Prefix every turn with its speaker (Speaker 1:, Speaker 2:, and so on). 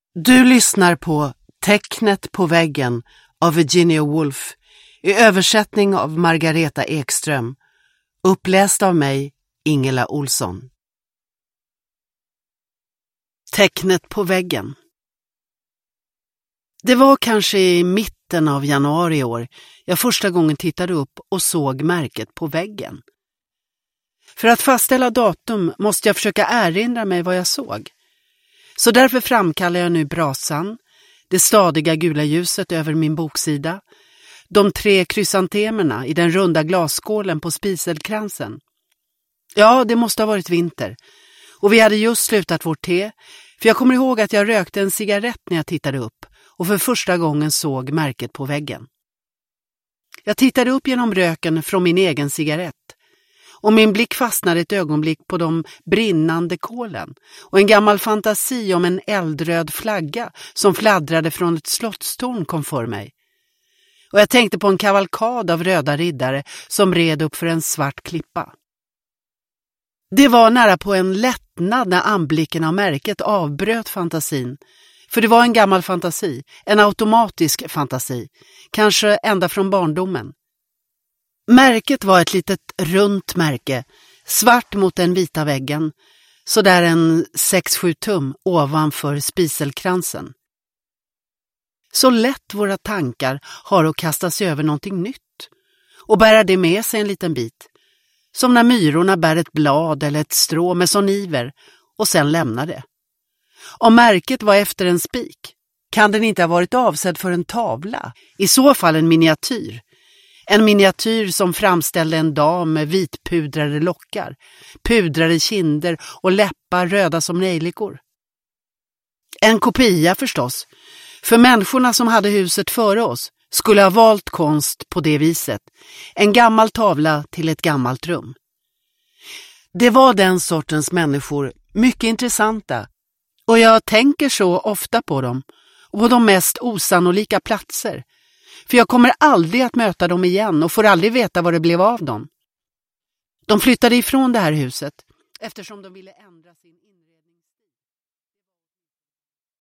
Speaker 1: Du lyssnar på Tecknet på väggen av Virginia Woolf i översättning av Margareta Ekström, uppläst av mig, Ingela Olsson. Tecknet på väggen. Det var kanske i mitten av januari i år jag första gången tittade upp och såg märket på väggen. För att fastställa datum måste jag försöka erinra mig vad jag såg. Så därför framkallar jag nu brasan, det stadiga gula ljuset över min boksida, de 3 krysantemerna i den runda glasskålen på spiselkransen. Ja, det måste ha varit vinter. Och vi hade just slutat vårt te, för jag kommer ihåg att jag rökte en cigarett när jag tittade upp och för första gången såg märket på väggen. Jag tittade upp genom röken från min egen cigarett. Och min blick fastnade ett ögonblick på de brinnande kolen och en gammal fantasi om en eldröd flagga som fladdrade från ett slottstorn kom för mig. Och jag tänkte på en kavalkad av röda riddare som red upp för en svart klippa. Det var nära på en lättnad när anblicken av märket avbröt fantasin. För det var en gammal fantasi, en automatisk fantasi, kanske ända från barndomen. Märket var ett litet runt märke, svart mot den vita väggen, så där en 6-7 tum ovanför spiselkransen. Så lätt våra tankar har att kasta sig över någonting nytt och bära det med sig en liten bit. Som när myrorna bär ett blad eller ett strå med sån iver och sen lämnar det. Om märket var efter en spik, kan den inte ha varit avsedd för en tavla, i så fall en miniatyr. En miniatyr som framställde en dam med vitpudrade lockar, pudrade kinder och läppar röda som nejlikor. En kopia förstås, för människorna som hade huset före oss skulle ha valt konst på det viset. En gammal tavla till ett gammalt rum. Det var den sortens människor, mycket intressanta, och jag tänker så ofta på dem och på de mest osannolika platser. För jag kommer aldrig att möta dem igen och får aldrig veta vad det blev av dem. De flyttade ifrån det här huset eftersom de ville ändra sin inriktning.